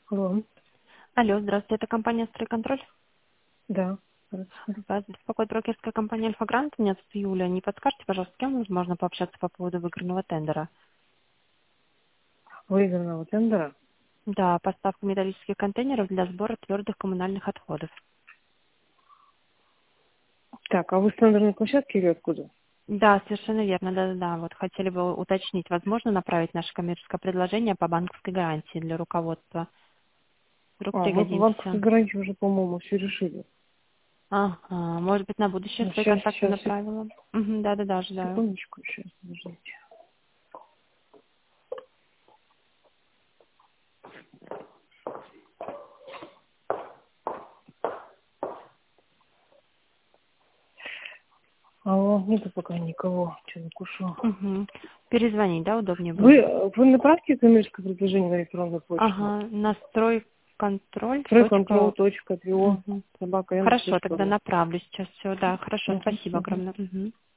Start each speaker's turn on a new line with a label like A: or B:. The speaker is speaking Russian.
A: Алло.
B: Алло, здравствуйте, это компания «Стройконтроль».
A: Да. Здравствуйте.
B: Вас беспокоит брокерская компания «Альфа-Грант». Меня зовут Юля. Не подскажете, пожалуйста, с кем можно пообщаться по поводу выигранного тендера?
A: Выигранного тендера.
B: Да, поставка металлических контейнеров для сбора твердых коммунальных отходов.
A: Так, а вы с тендерной площадки или откуда?
B: Да, совершенно верно, да-да-да. Вот хотели бы уточнить, возможно направить наше коммерческое предложение по банковской гарантии для руководства. Вдруг
A: А, мы по банковской
B: пригодимся.
A: гарантии уже, по-моему, все решили.
B: Ага, может быть, на будущее свои
A: Сейчас,
B: контакты
A: сейчас,
B: направила. Мгм, да-да-да, ожидаю.
A: секундочку, сейчас, подождите. Алло, нету пока никого. Что, накушу?
B: Угу. Перезвонить, да, удобнее будет?
A: Вы направьте коммерческое предложение на электронную почту.
B: Ага, настройконтроль.
A: Стройконтрол.тво
B: Мгм.
A: собака
B: Хорошо, тогда
A: яндекс.ру.
B: направлю сейчас все. Да, хорошо, спасибо огромное. Мгм.